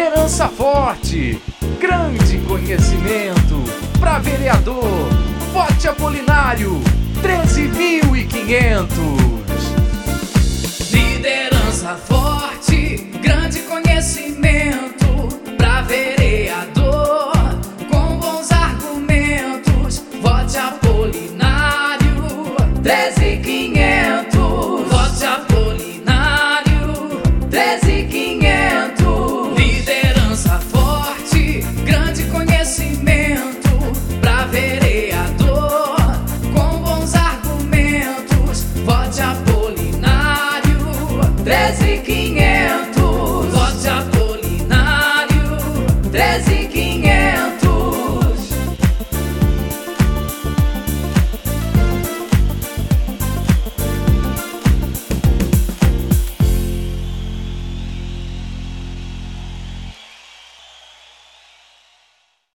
Liderança forte, grande conhecimento. Pra vereador, vote Apolinário, 13.500. Liderança forte, grande conhecimento. Pra vereador, com bons argumentos, vote Apolinário, 13.500. Vote Apolinário, 13.500. Liderança forte, grande conhecimento. Pra vereador, com bons argumentos, vote Apolinário, 13.500.